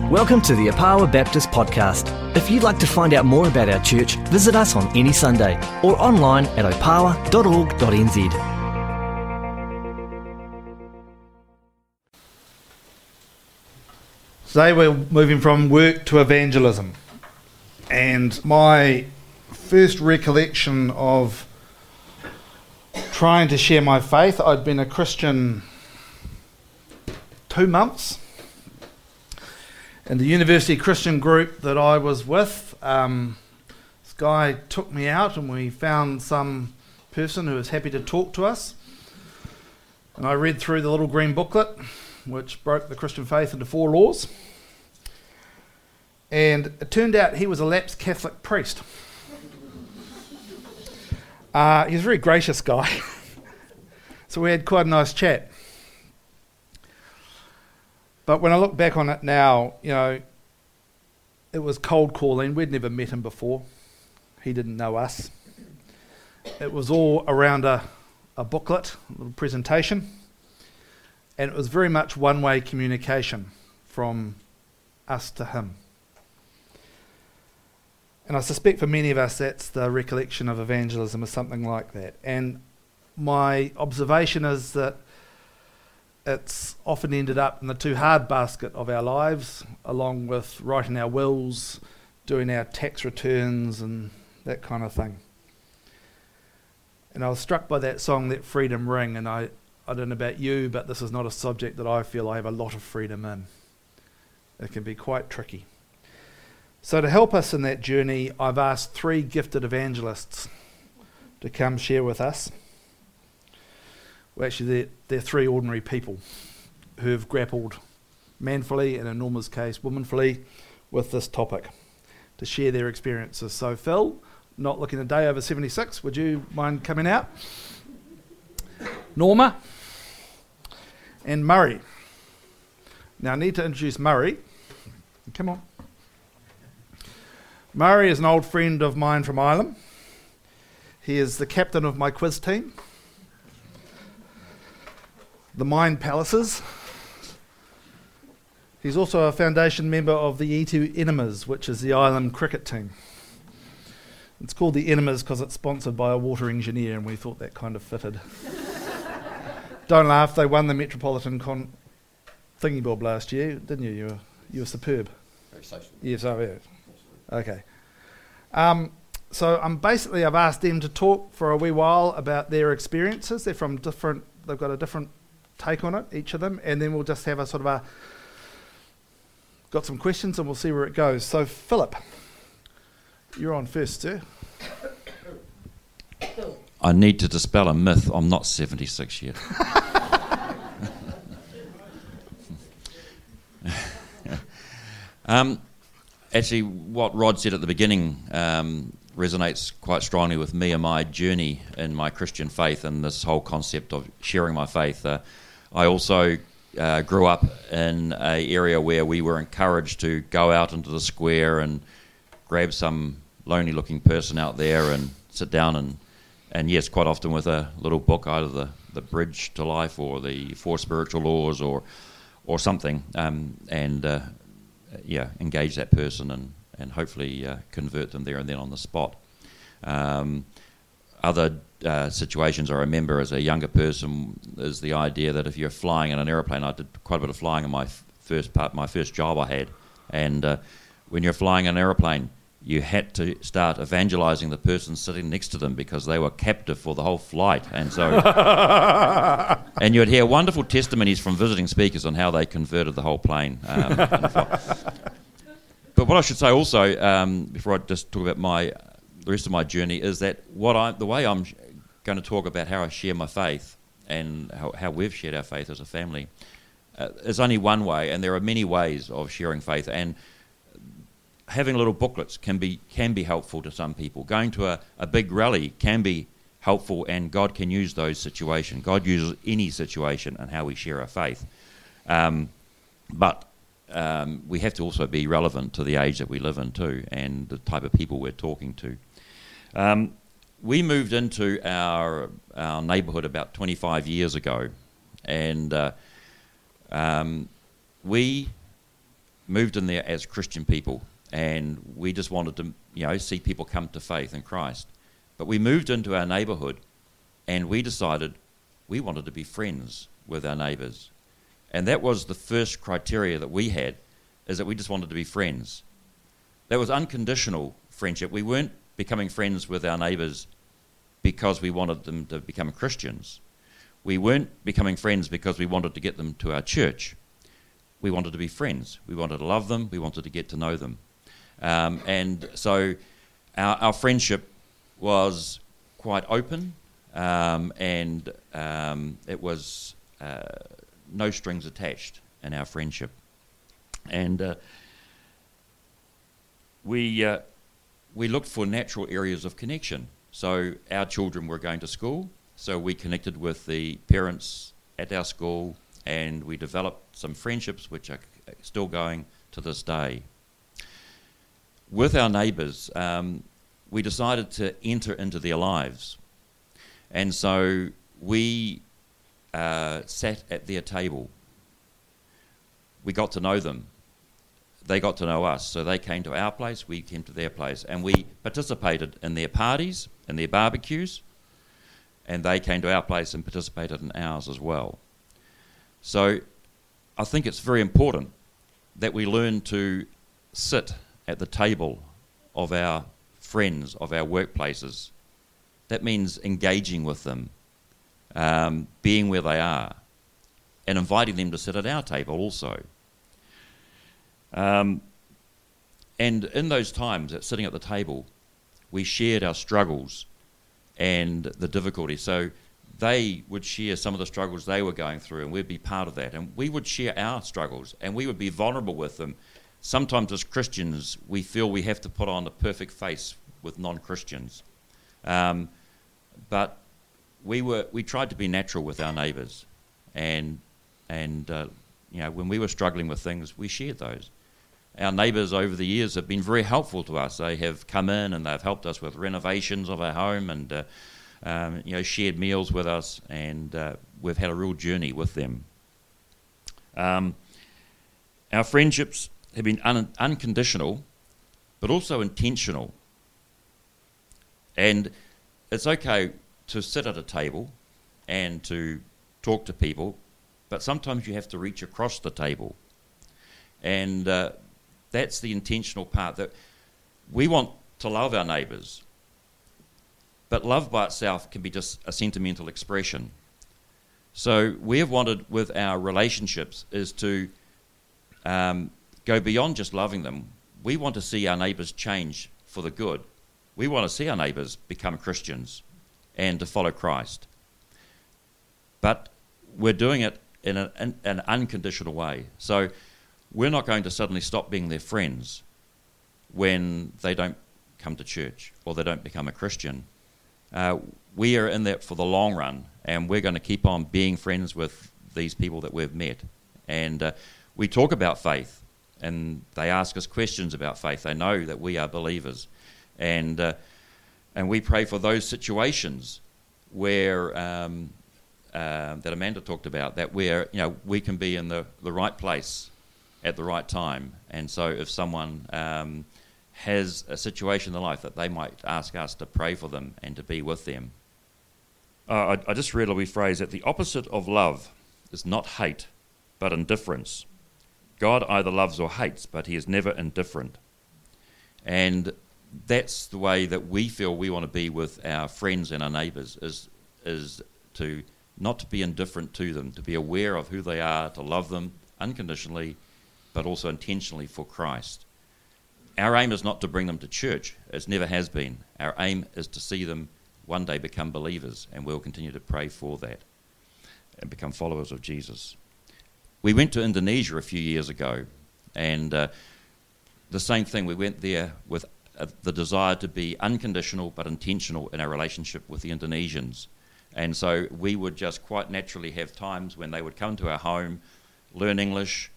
Welcome to the Apawa Baptist Podcast. If you'd like to find out more about our church, visit us on any Sunday or online at opawa.org.nz. Today we're moving from work to evangelism, and my first recollection of trying to share my faith, I'd been a Christian 2 months. In the university Christian group that I was with, this guy took me out and we found some person who was happy to talk to us. And I read through the little green booklet, which broke the Christian faith into 4 laws. And it turned out he was a lapsed Catholic priest. He was a very gracious guy. So we had quite a nice chat. But when I look back on it now, you know, it was cold calling. We'd never met him before. He didn't know us. It was all around a booklet, a little presentation. And it was very much one-way communication from us to him. And I suspect for many of us, that's the recollection of evangelism, is something like that. And my observation is that it's often ended up in the too hard basket of our lives, along with writing our wills, doing our tax returns and that kind of thing. And I was struck by that song, Let Freedom Ring, and I don't know about you, but this is not a subject that I feel I have a lot of freedom in. It can be quite tricky. So to help us in that journey, I've asked 3 gifted evangelists to come share with us. Well, actually, they're 3 ordinary people who have grappled manfully, and in Norma's case, womanfully, with this topic to share their experiences. So Phil, not looking a day over 76, would you mind coming out? Norma and Murray. Now I need to introduce Murray. Come on. Murray is an old friend of mine from Ireland. He is the captain of my quiz team, the Mind Palaces. He's also a foundation member of the E2 Enemas, which is the Ireland cricket team. It's called the Enemas because it's sponsored by a water engineer, and we thought that kind of fitted. Don't laugh, they won the Metropolitan thingy bob last year, didn't you? You were superb. Very social. Yes, I have. Okay. So I've asked them to talk for a wee while about their experiences. They've got a different take on it, each of them, and then we'll just have got some questions and we'll see where it goes. So Philip, you're on first, sir. I need to dispel a myth. I'm not 76 yet. Actually, what Rod said at the beginning resonates quite strongly with me and my journey in my Christian faith and this whole concept of sharing my faith. I also grew up in an area where we were encouraged to go out into the square and grab some lonely-looking person out there and sit down and yes, quite often with a little book, either the Bridge to Life or the 4 Spiritual Laws or something, engage that person and hopefully convert them there and then on the spot. Other situations I remember as a younger person is the idea that if you're flying in an aeroplane, I did quite a bit of flying in my first job I had, and when you're flying an aeroplane, you had to start evangelizing the person sitting next to them because they were captive for the whole flight, and so and you'd hear wonderful testimonies from visiting speakers on how they converted the whole plane. But what I should say also, before I just talk about the rest of my journey, is that the way I'm going to talk about how I share my faith and how we've shared our faith as a family is only one way, and there are many ways of sharing faith. And having little booklets can be helpful to some people. Going to a big rally can be helpful, and God can use those situations. God uses any situation and how we share our faith. But we have to also be relevant to the age that we live in too, and the type of people we're talking to. We moved into our neighbourhood about 25 years ago, and we moved in there as Christian people, and we just wanted to, see people come to faith in Christ. But we moved into our neighbourhood, and we decided we wanted to be friends with our neighbours. And that was the first criteria that we had, is that we just wanted to be friends. That was unconditional friendship. We weren't becoming friends with our neighbours because we wanted them to become Christians. We weren't becoming friends because we wanted to get them to our church. We wanted to be friends. We wanted to love them. We wanted to get to know them. And so our friendship was quite open, and it was no strings attached in our friendship. And we looked for natural areas of connection. So our children were going to school, so we connected with the parents at our school, and we developed some friendships which are still going to this day. With our neighbours, we decided to enter into their lives. And so we sat at their table. We got to know them. They got to know us. So they came to our place, we came to their place. And we participated in their parties, in their barbecues, and they came to our place and participated in ours as well. So I think it's very important that we learn to sit at the table of our friends, of our workplaces. That means engaging with them, being where they are, and inviting them to sit at our table also. And in those times, at sitting at the table, we shared our struggles and the difficulties. So they would share some of the struggles they were going through, and we'd be part of that. And we would share our struggles, and we would be vulnerable with them. Sometimes as Christians, we feel we have to put on a perfect face with non-Christians. But we tried to be natural with our neighbours, and when we were struggling with things, we shared those. Our neighbours over the years have been very helpful to us. They have come in and they've helped us with renovations of our home, and shared meals with us, and we've had a real journey with them. Our friendships have been unconditional, but also intentional. And it's okay to sit at a table and to talk to people, but sometimes you have to reach across the table. And that's the intentional part, that we want to love our neighbours, but love by itself can be just a sentimental expression. So we have wanted with our relationships is to go beyond just loving them. We want to see our neighbours change for the good. We want to see our neighbours become Christians and to follow Christ. But we're doing it in an unconditional way. So we're not going to suddenly stop being their friends when they don't come to church or they don't become a Christian. We are in that for the long run, and we're going to keep on being friends with these people that we've met. And we talk about faith, and they ask us questions about faith. They know that we are believers. And we pray for those situations where that Amanda talked about, that we can be in the right place at the right time. And so if someone has a situation in their life, that they might ask us to pray for them and to be with them. I just read a wee phrase that the opposite of love is not hate, but indifference. God either loves or hates, but he is never indifferent. And that's the way that we feel we want to be with our friends and our neighbours, is to not to be indifferent to them, to be aware of who they are, to love them unconditionally, but also intentionally for Christ. Our aim is not to bring them to church, as never has been. Our aim is to see them one day become believers, and we'll continue to pray for that and become followers of Jesus. We went to Indonesia a few years ago, and the same thing. We went there with the desire to be unconditional but intentional in our relationship with the Indonesians. And so we would just quite naturally have times when they would come to our home, learn English.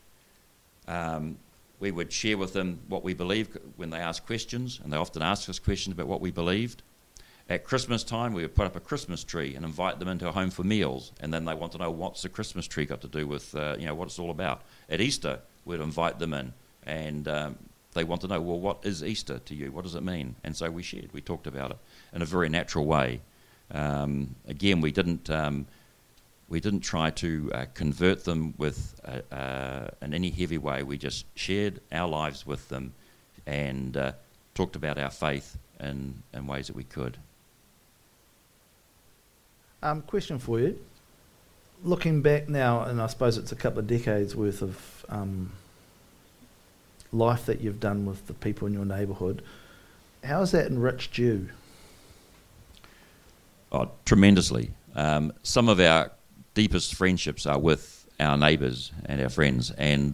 We would share with them what we believed when they asked questions, and they often asked us questions about what we believed. At Christmas time, we would put up a Christmas tree and invite them into our home for meals, and then they want to know what's the Christmas tree got to do with what it's all about. At Easter, we'd invite them in And they want to know, well, what is Easter to you? What does it mean? And so we shared. We talked about it in a very natural way. Again, we didn't try to convert them with in any heavy way. We just shared our lives with them and talked about our faith in ways that we could. Question for you. Looking back now, and I suppose it's a couple of decades worth of life that you've done with the people in your neighbourhood, how has that enriched you? Oh, tremendously. Some of our deepest friendships are with our neighbours and our friends, and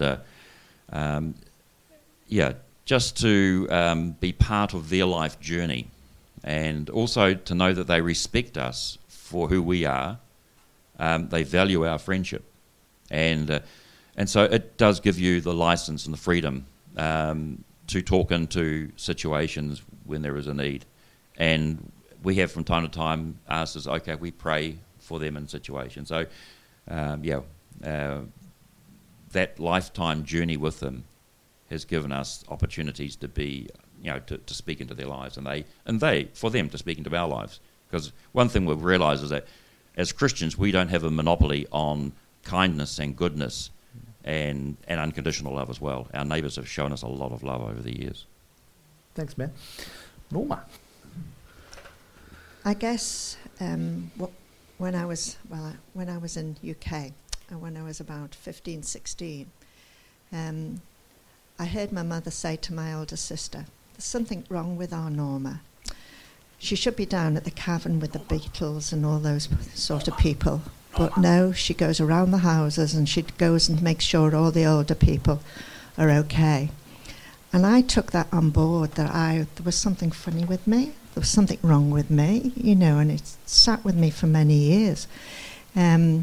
just to be part of their life journey, and also to know that they respect us for who we are. They value our friendship, and so it does give you the license and the freedom to talk into situations when there is a need. And we have from time to time asked us, okay, we pray for them in situations. So that lifetime journey with them has given us opportunities to be, to speak into their lives, and they for them to speak into our lives. Because one thing we've realised is that as Christians, we don't have a monopoly on kindness and goodness and unconditional love as well. Our neighbours have shown us a lot of love over the years. Thanks, man. Norma. I guess when I was in UK, when I was about 15, 16, I heard my mother say to my older sister, "There's something wrong with our Norma. She should be down at the cavern with the Beatles and all those sort of people." But no, she goes around the houses and she goes and makes sure all the older people are okay. And I took that on board, that there was something funny with me, there was something wrong with me, and it sat with me for many years. And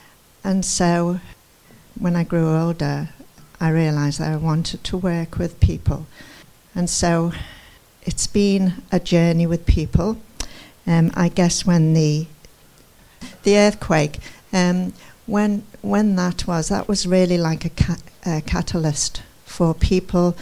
so when I grew older, I realised that I wanted to work with people. And so it's been a journey with people. I guess when the earthquake, when that was really like a catalyst for people,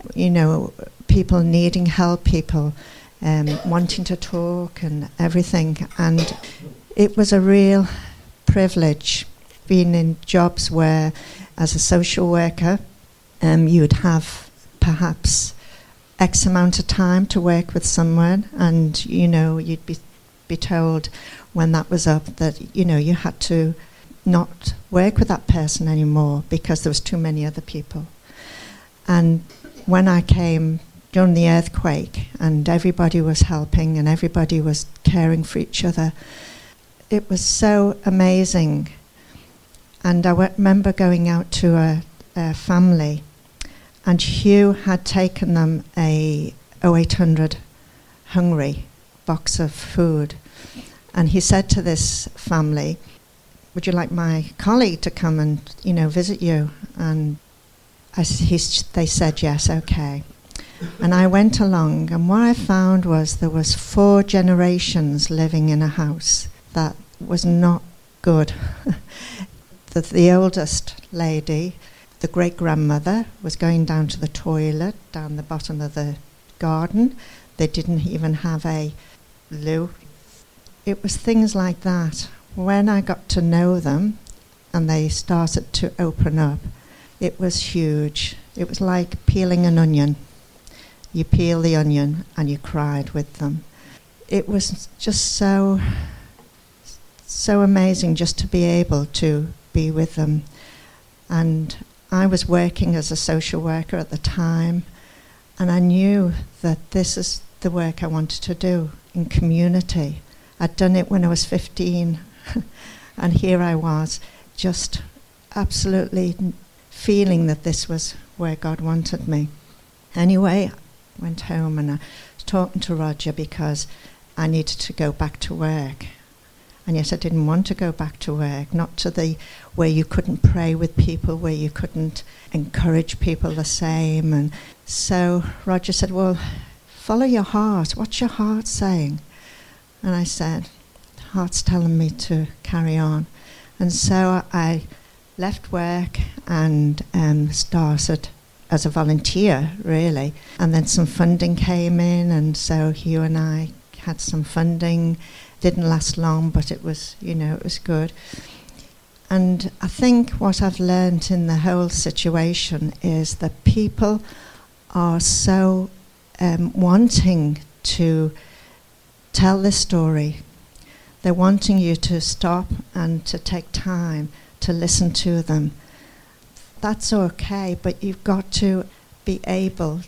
people needing help, people wanting to talk and everything. And it was a real privilege being in jobs where, as a social worker, you would have perhaps X amount of time to work with someone, and you'd be told when that was up that you had to not work with that person anymore because there was too many other people. And when I came during the earthquake and everybody was helping and everybody was caring for each other, it was so amazing. And I remember going out to a family, and Hugh had taken them a 0800 Hungry box of food. And he said to this family, "Would you like my colleague to come and, visit you?" And they said, "Yes, okay." And I went along, and what I found was there was 4 generations living in a house that was not good. The oldest lady, the great-grandmother, was going down to the toilet down the bottom of the garden. They didn't even have a loo. It was things like that. When I got to know them and they started to open up, it was huge. It was like peeling an onion. You peel the onion and you cried with them. It was just so amazing just to be able to be with them. And I was working as a social worker at the time, and I knew that this is the work I wanted to do in community. I'd done it when I was 15, and here I was, just absolutely feeling that this was where God wanted me. Anyway, I went home and I was talking to Roger because I needed to go back to work. And yet I didn't want to go back to work, not to where you couldn't pray with people, where you couldn't encourage people the same. And so Roger said, "Well, follow your heart. What's your heart saying?" And I said, "The heart's telling me to carry on." And so I left work and started as a volunteer, really. And then some funding came in, and so Hugh and I had some funding. Didn't last long, but it was, it was good. And I think what I've learned in the whole situation is that people are so wanting to tell this story. They're wanting you to stop and to take time to listen to them. That's okay, but you've got to be able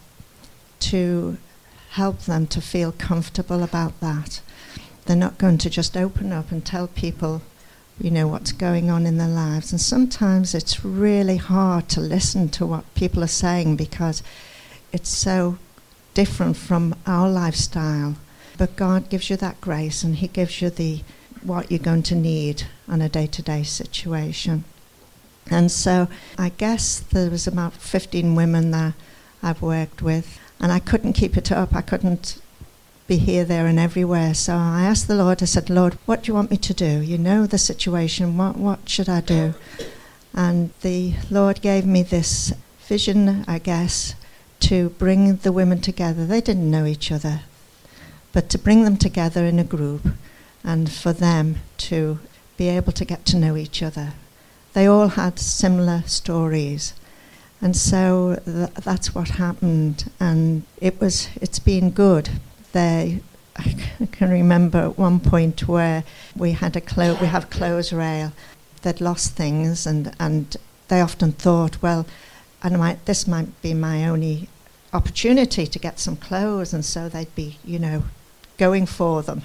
to help them to feel comfortable about that. They're not going to just open up and tell people, what's going on in their lives. And sometimes it's really hard to listen to what people are saying because it's so different from our lifestyle. But God gives you that grace, and he gives you what you're going to need on a day-to-day situation. And so I guess there was about 15 women that I've worked with, and I couldn't keep it up. I couldn't be here, there, and everywhere. So I asked the Lord, I said, Lord, what do you want me to do? You know the situation. What should I do? And the Lord gave me this vision, I guess, to bring the women together. They didn't know each other, but to bring them together in a group and for them to be able to get to know each other. They all had similar stories. And so that's what happened. And it's been good. I can remember at one point where we have clothes rail. They'd lost things, and they often thought, well, this might be my only opportunity to get some clothes, and so they'd be, going for them.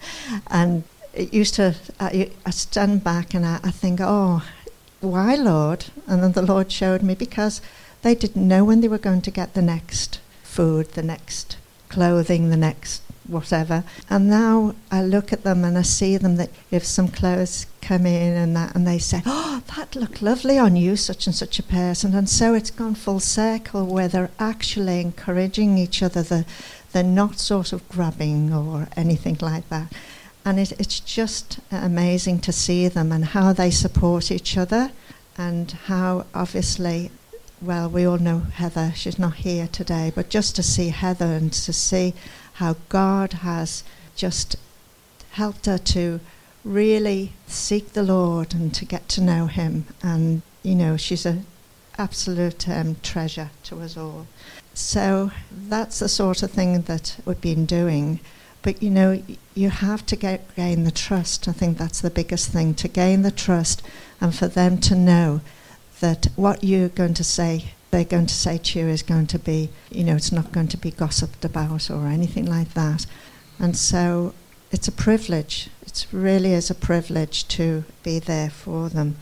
And it used to, I stand back and I think, oh, why, Lord? And then the Lord showed me, because they didn't know when they were going to get the next food, the next clothing, the next whatever. And now I look at them and I see them, that if some clothes come in and they say, oh, that looked lovely on you, such and such a person. And so it's gone full circle where they're actually encouraging each other. They're not sort of grabbing or anything like that. And it's just amazing to see them and how they support each other, and how obviously, well, we all know Heather, she's not here today, but just to see Heather and to see how God has just helped her to really seek the Lord and to get to know him. And, she's an absolute treasure to us all. So that's the sort of thing that we've been doing. But, you have to gain the trust. I think that's the biggest thing, to gain the trust, and for them to know that what you're going to say, they're going to say to you, is going to be, it's not going to be gossiped about or anything like that. And so it's a privilege. It really is a privilege to be there for them.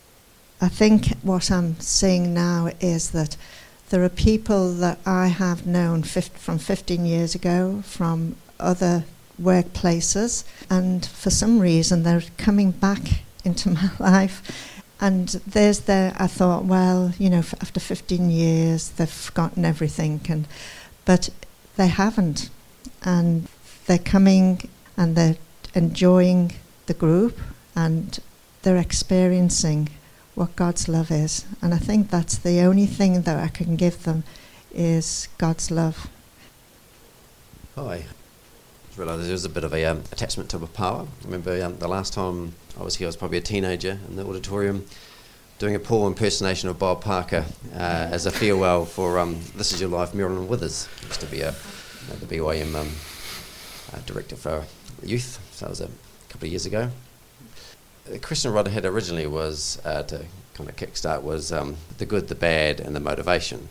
I think what I'm seeing now is that there are people that I have known from 15 years ago, from other workplaces, and for some reason they're coming back into my life. And I thought, well, after 15 years, they've forgotten everything. But they haven't. And they're coming and they're enjoying the group, and they're experiencing what God's love is. And I think that's the only thing that I can give them, is God's love. Hi. I realised there was a bit of a attachment to Opawa. I remember the last time I was here, I was probably a teenager in the auditorium doing a Paul impersonation of Bob Parker as a farewell for This Is Your Life, Marilyn Withers. Used to be the BYM director for youth, so that was a couple of years ago. The question Rod had originally was, to kind of kickstart, was the good, the bad and the motivation.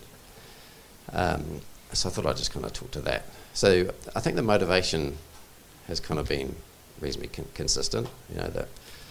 So I thought I'd just kind of talk to that. So I think the motivation has kind of been reasonably consistent, that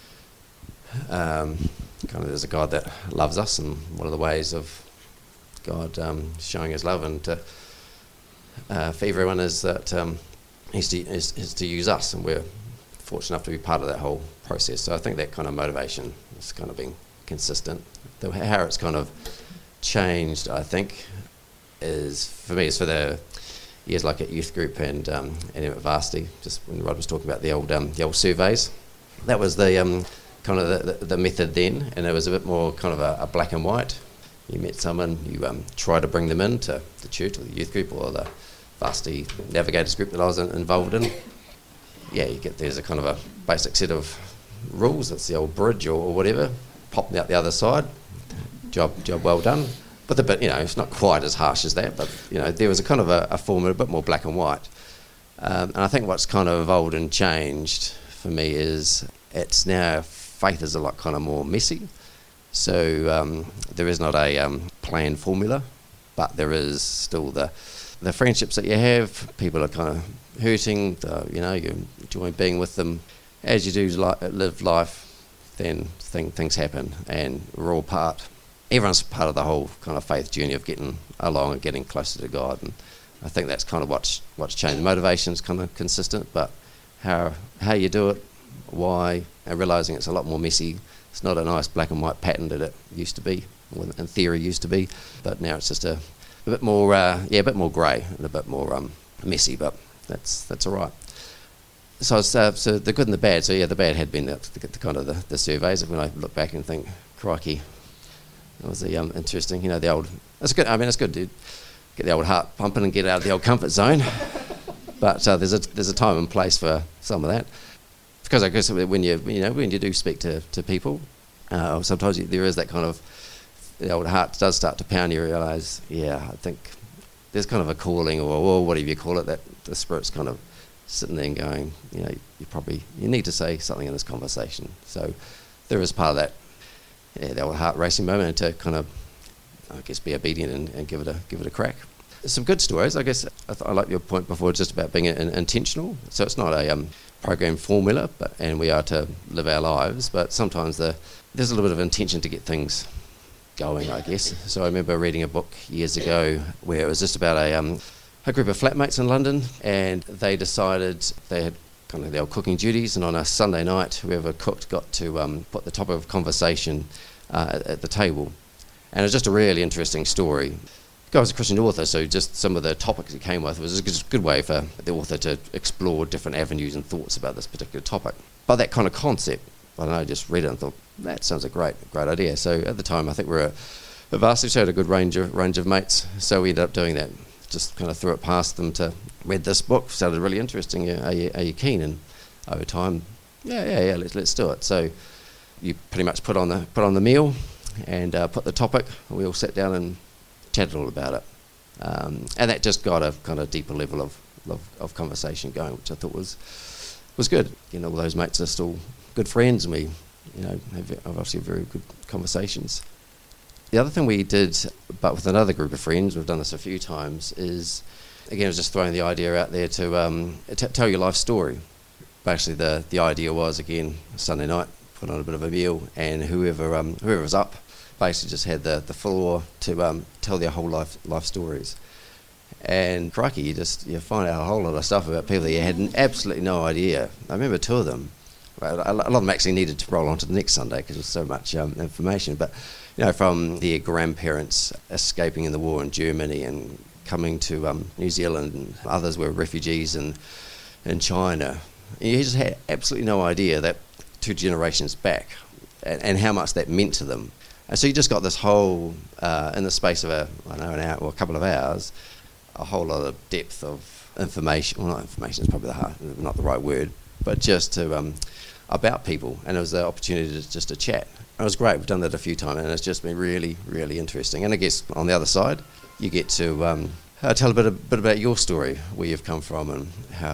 kind of there's a God that loves us, and one of the ways of God showing his love and for everyone is that is to use us, and we're fortunate enough to be part of that whole process. So I think that kind of motivation has kind of been consistent. How it's kind of changed, I think, is for the years like at youth group and at Varsity, just when Rod was talking about the old surveys. That was the kind of the method then, and it was a bit more kind of a black and white. you met someone, you try to bring them into the church or the youth group or the varsity navigators group that I was involved in. Yeah, there's a kind of a basic set of rules. It's the old bridge or whatever. Pop them out the other side. Job well done. But the bit, it's not quite as harsh as that. But there was a kind of a form a bit more black and white. And I think what's kind of evolved and changed for me is it's now faith is a lot kind of more messy. So there is not a planned formula, but there is still the friendships that you have. People are kind of hurting. You enjoy being with them. As you do live life, then things happen, and we're all everyone's part of the whole kind of faith journey of getting along and getting closer to God. And I think that's kind of what's changed. The motivation's kind of consistent, but how you do it, why, and realising it's a lot more messy. It's not a nice black and white pattern that it used to be, or in theory used to be, but now it's just a bit more, a bit more grey and a bit more messy, but that's all right. So the good and the bad. So the bad had been the kind of the surveys. When I look back and think, crikey, that was interesting. The old. It's good. I mean, it's good to get the old heart pumping and get out of the old comfort zone. But there's a time and place for some of that. Because I guess when you do speak to people, sometimes there is that kind of the old heart does start to pound. You realise, I think there's kind of a calling or whatever you call it, that the Spirit's kind of sitting there and going, you need to say something in this conversation. So there is part of that, the old heart racing moment, to kind of, I guess, be obedient and give it a crack. Some good stories, I guess. I like your point before, just about being intentional. So it's not a program formula, and we are to live our lives, but sometimes there's a little bit of intention to get things going, I guess. So I remember reading a book years ago where it was just about a group of flatmates in London, and they decided they had kind of their old cooking duties, and on a Sunday night, whoever cooked got to put the topic of conversation at the table. And it was just a really interesting story. The guy was a Christian author, so just some of the topics he came with was a good way for the author to explore different avenues and thoughts about this particular topic. But that kind of concept, I don't know, I just read it and thought, that sounds a great idea. So at the time, I think we were a varsity, so had a good range of mates, so we ended up doing that. Just kind of threw it past them to read this book. Sounded really interesting. Are you keen? And over time, let's do it. So you pretty much put on the meal and put the topic. We all sat down and chatted all about it, and that just got a kind of deeper level of conversation going, which I thought was good. All those mates are still good friends, and we have obviously very good conversations. The other thing we did, but with another group of friends, we've done this a few times, is, again, I was just throwing the idea out there to tell your life story. Basically, the idea was, again, Sunday night, put on a bit of a meal, and whoever was up basically just had the floor to tell their whole life stories. And crikey, you find out a whole lot of stuff about people that you had absolutely no idea. I remember two of them. A lot of them actually needed to roll on to the next Sunday because there was so much information. But from their grandparents escaping in the war in Germany and coming to New Zealand, and others were refugees in China. And you just had absolutely no idea that 2 generations back and how much that meant to them. And so you just got this whole, in the space of an hour or a couple of hours, a whole lot of depth of information. Well, not information is probably not the right word, but just to about people, and it was the opportunity to chat. It was great. We've done that a few times, and it's just been really, really interesting. And I guess on the other side, you get to tell a bit about your story, where you've come from, and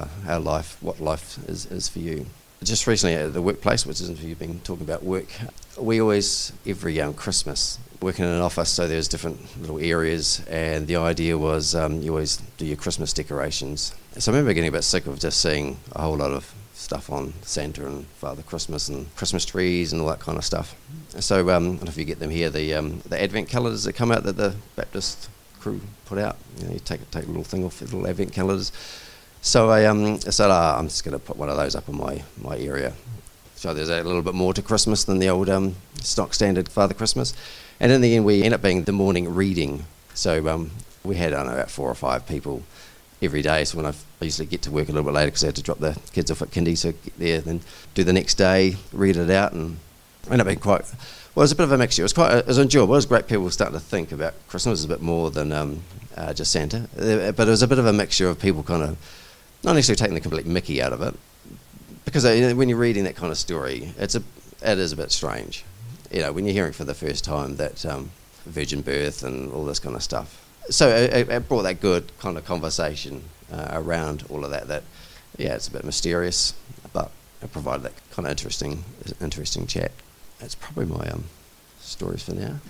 what life is for you. Just recently at the workplace, which isn't you've been talking about work, we always, every Christmas, working in an office, so there's different little areas, and the idea was you always do your Christmas decorations. So I remember getting a bit sick of just seeing a whole lot of stuff on Santa and Father Christmas and Christmas trees and all that kind of stuff. So I don't know if you get them here, the Advent calendars that come out that the Baptist crew put out. You take a little thing off, little Advent calendars. So I said, I'm just going to put one of those up in my area. So there's a little bit more to Christmas than the old stock standard Father Christmas. And in the end, we end up being the morning reading. So we had, about 4 or 5 people every day. So when I usually get to work a little bit later because I had to drop the kids off at kindy, so get there, then do the next day, read it out, and ended up being quite. Well, it was a bit of a mixture. It was enjoyable. It was great. People were starting to think about Christmas a bit more than just Santa. But it was a bit of a mixture of people kind of not necessarily taking the complete mickey out of it, because when you're reading that kind of story, it is a bit strange. When you're hearing for the first time that virgin birth and all this kind of stuff. So it brought that good kind of conversation around all of that. That it's a bit mysterious, but it provided that kind of interesting chat. That's probably my stories for now.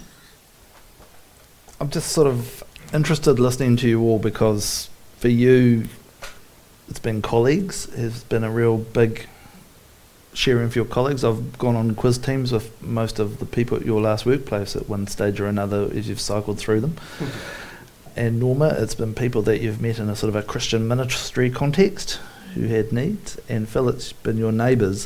I'm just sort of interested listening to you all, because for you, it's been colleagues. It's been a real big sharing for your colleagues. I've gone on quiz teams with most of the people at your last workplace at one stage or another as you've cycled through them. And Norma, it's been people that you've met in a sort of a Christian ministry context who had needs. And Phil, it's been your neighbours.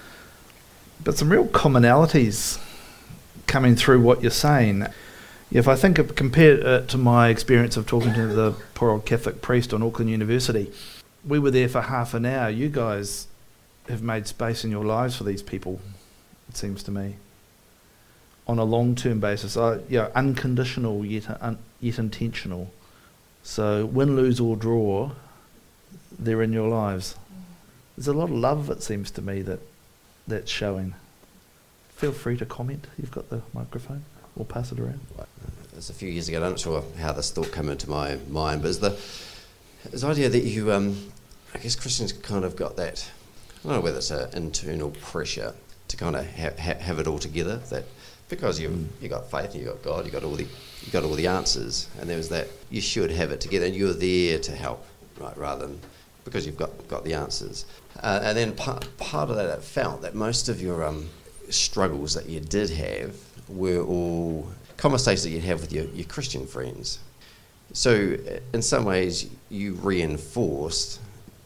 But some real commonalities coming through what you're saying. If I compare it to my experience of talking to the poor old Catholic priest on Auckland University, we were there for half an hour. You guys have made space in your lives for these people, it seems to me, on a long-term basis. Unconditional yet intentional. So win, lose or draw, they're in your lives. There's a lot of love, it seems to me, that's showing. Feel free to comment. You've got the microphone. We'll pass it around. It was a few years ago. I'm not sure how this thought came into my mind, but it's the idea that you, I guess Christians kind of got that, I don't know whether it's an internal pressure to kind of have it all together, that because you got faith and you got God, you got all the answers, and there was that you should have it together, and you're there to help, right? Rather than because you've got the answers. And then part of that, I felt that most of your struggles that you did have were all conversations that you'd have with your Christian friends. So in some ways, you reinforced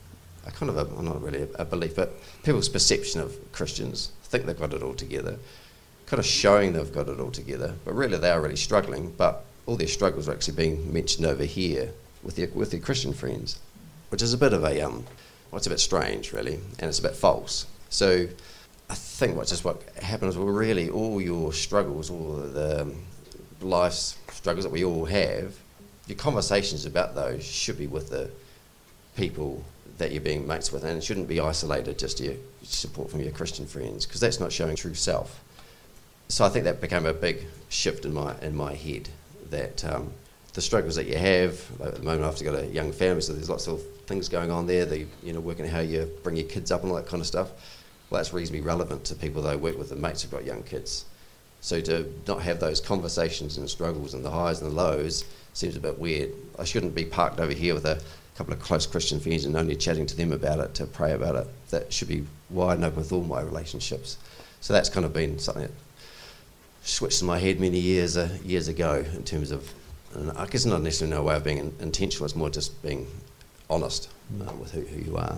not really a belief, but people's perception of Christians, think they've got it all together, kind of showing they've got it all together, but really they are really struggling, but all their struggles are actually being mentioned over here with their Christian friends, which is a bit of it's a bit strange, really, and it's a bit false. So I think what happens, well, really all your struggles, all the life's struggles that we all have, your conversations about those should be with the people that you're being mates with, and it shouldn't be isolated just to your support from your Christian friends, because that's not showing true self. So I think that became a big shift in my head, that the struggles that you have, like at the moment I've got a young family, so there's lots of things going on there, working out how you bring your kids up and all that kind of stuff. Well, that's reasonably relevant to people that I work with, and mates who've got young kids. So to not have those conversations and struggles and the highs and the lows seems a bit weird. I shouldn't be parked over here with a couple of close Christian friends and only chatting to them about it, to pray about it. That should be wide and open with all my relationships. So that's kind of been something that switched in my head many years ago, in terms of, and I guess not necessarily no way of being intentional, it's more just being honest with who you are.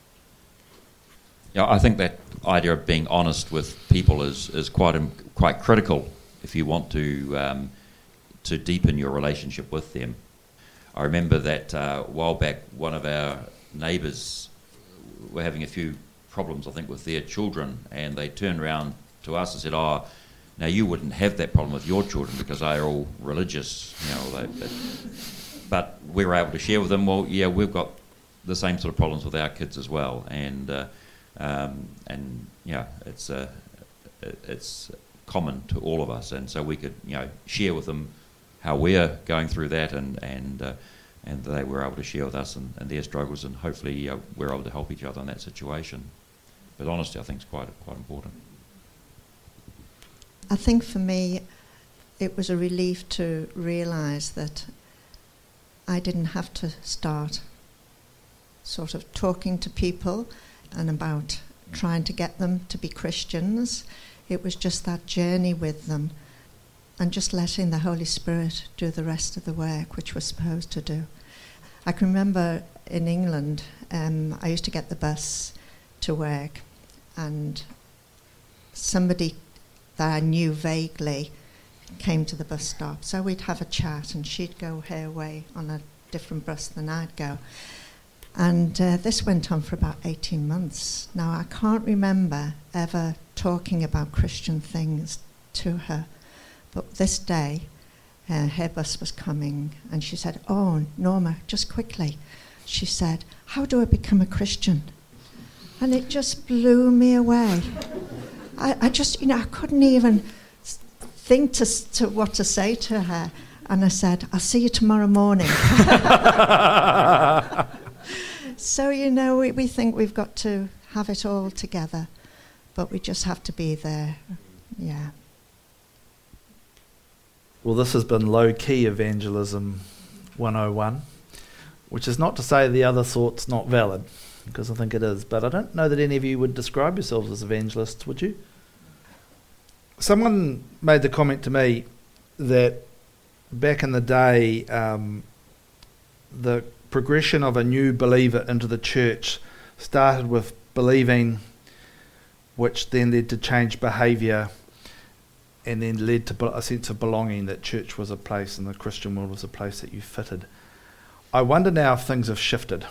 Yeah, I think that idea of being honest with people is quite critical if you want to deepen your relationship with them. I remember that a while back, one of our neighbours were having a few problems, I think, with their children, and they turned around to us and said, "Oh, now you wouldn't have that problem with your children because they're all religious, but we were able to share with them, well, yeah, we've got the same sort of problems with our kids as well, and it's common to all of us, and so we could share with them how we're going through that, and they were able to share with us and their struggles, and hopefully we're able to help each other in that situation. But honesty, I think, is quite important. I think for me, it was a relief to realise that I didn't have to start sort of talking to people and about trying to get them to be Christians. It was just that journey with them and just letting the Holy Spirit do the rest of the work which we're supposed to do. I can remember in England, I used to get the bus to work, and somebody that I knew vaguely came to the bus stop. So we'd have a chat, and she'd go her way on a different bus than I'd go. And this went on for about 18 months. Now, I can't remember ever talking about Christian things to her, but this day, her bus was coming, and she said, "Oh, Norma, just quickly." She said, "How do I become a Christian?" And it just blew me away. I just, I couldn't even think to what to say to her. And I said, "I'll see you tomorrow morning." So, we think we've got to have it all together, but we just have to be there. Yeah. Well, this has been Low-Key Evangelism 101, which is not to say the other sort's not valid, because I think it is, but I don't know that any of you would describe yourselves as evangelists, would you? Someone made the comment to me that back in the day, the progression of a new believer into the church started with believing, which then led to changed behaviour, and then led to a sense of belonging, that church was a place and the Christian world was a place that you fitted. I wonder now if things have shifted.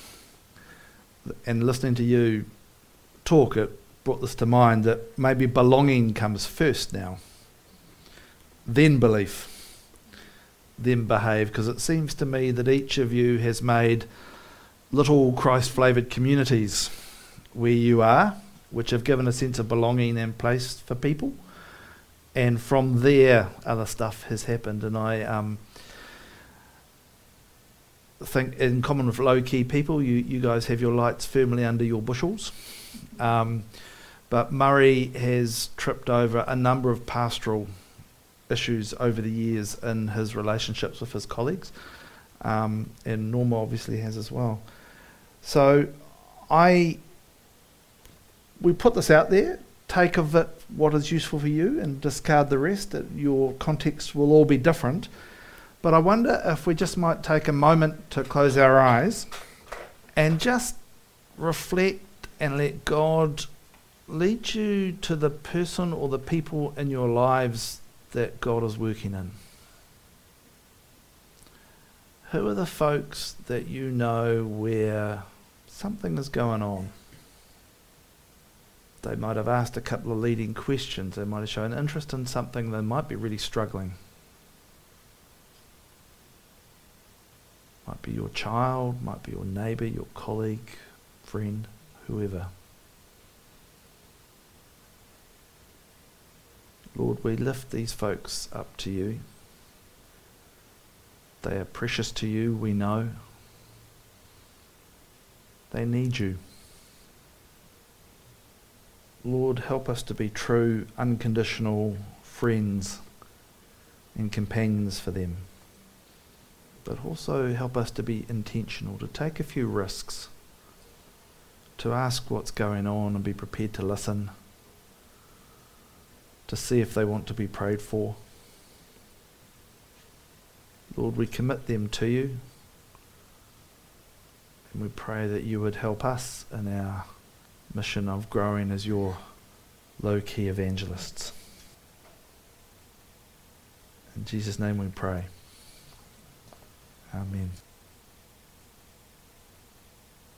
And listening to you talk, it brought this to mind, that maybe belonging comes first now, then belief, then behave, because it seems to me that each of you has made little Christ-flavoured communities where you are, which have given a sense of belonging and place for people, and from there other stuff has happened. And I think, in common with low-key people, you guys have your lights firmly under your bushels, but Murray has tripped over a number of pastoral issues over the years in his relationships with his colleagues, and Norma obviously has as well. So we put this out there, take of it what is useful for you and discard the rest. Your context will all be different, but I wonder if we just might take a moment to close our eyes and just reflect and let God lead you to the person or the people in your lives that God is working in. Who are the folks that you know where something is going on? They might have asked a couple of leading questions. They might have shown interest in something. They might be really struggling. Might be your child, might be your neighbour, your colleague, friend, whoever. Lord, we lift these folks up to you. They are precious to you, we know. They need you. Lord, help us to be true, unconditional friends and companions for them. But also help us to be intentional, to take a few risks, to ask what's going on and be prepared to listen, to see if they want to be prayed for. Lord, we commit them to you, and we pray that you would help us in our mission of growing as your low-key evangelists. In Jesus' name we pray. Amen.